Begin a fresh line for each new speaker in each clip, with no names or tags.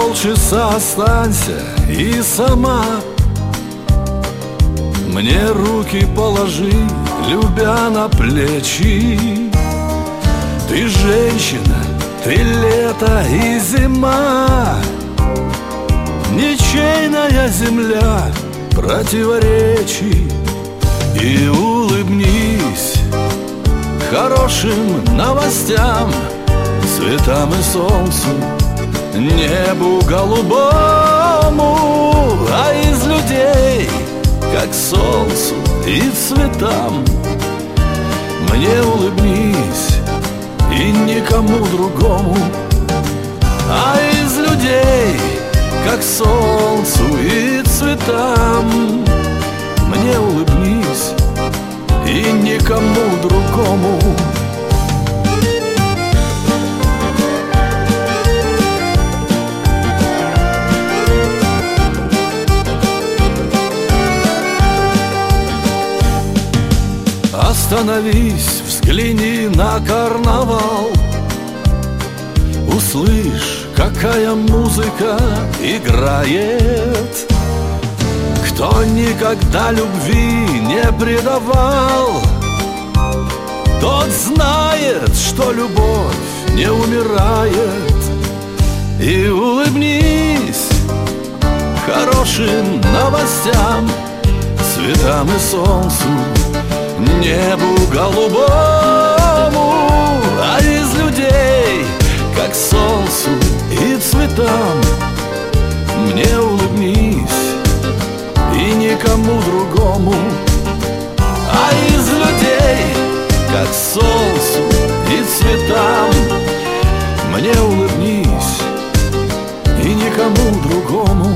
полчаса останься и сама мне руки положи, любя на плечи. Ты женщина, ты лето и зима, ничейная земля противоречий. И улыбнись хорошим новостям, цветам и солнцу, небу голубому. А из людей, как солнцу и цветам, мне улыбнись и никому другому. А из людей, как солнцу и цветам, мне улыбнись и никому другому. Остановись, взгляни на карнавал, услышь, какая музыка играет. Кто никогда любви не предавал, тот знает, что любовь не умирает. И улыбнись хорошим новостям, цветам и солнцу, небу голубому. А из людей, как солнцу и цветам, мне улыбнись и никому другому. А из людей, как солнцу и цветам, мне улыбнись и никому другому.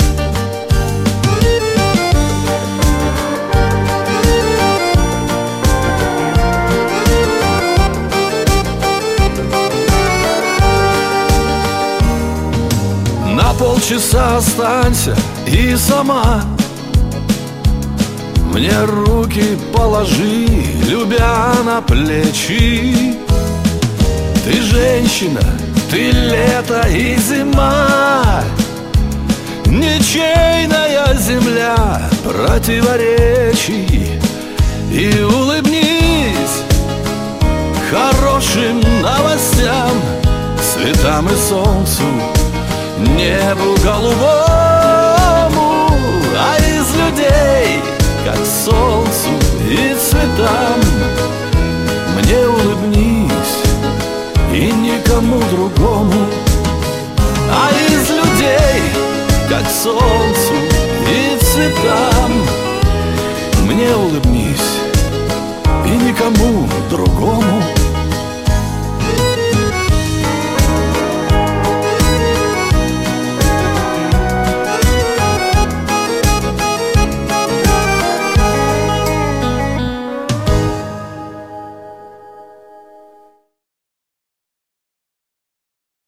На полчаса останься и сама мне руки положи, любя на плечи. Ты женщина, ты лето и зима, ничейная земля противоречий. И улыбнись хорошим новостям, цветам и солнцу, небу голубому. А из людей, как солнцу и цветам, мне улыбнись и никому другому. А из людей, как солнцу и цветам, мне улыбнись и никому другому.